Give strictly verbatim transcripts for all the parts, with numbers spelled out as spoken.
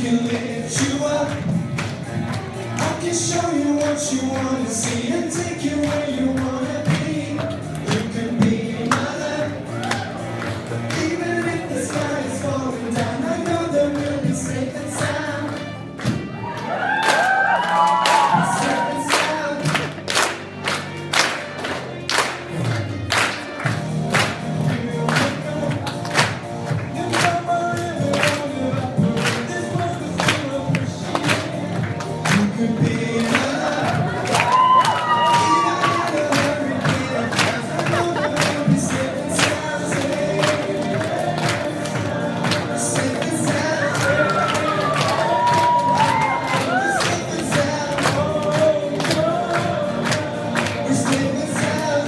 can lift you up. I can show you what you want to see and take you where you want to be. You can be my love. Even if the sky is falling down, I know that we'll be safe and sound. Safe and sound. You could be my love. Even in a hurricane, I know that we'll be safe and sound. Safe and sound. Safe and sound. We're safe and sound.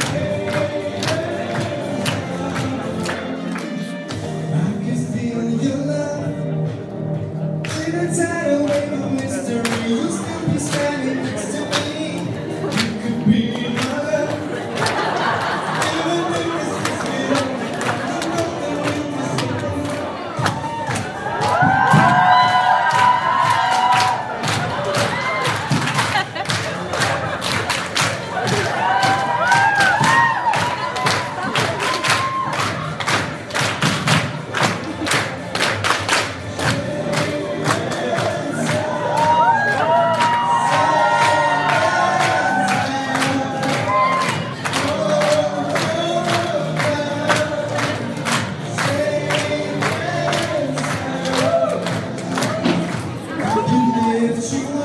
I can feel your love. In a tidal wave of mystery, you'll still be standing next to me. You could be my love. Even if it's just me, I know that we'll be safe and sound. I can lift you up.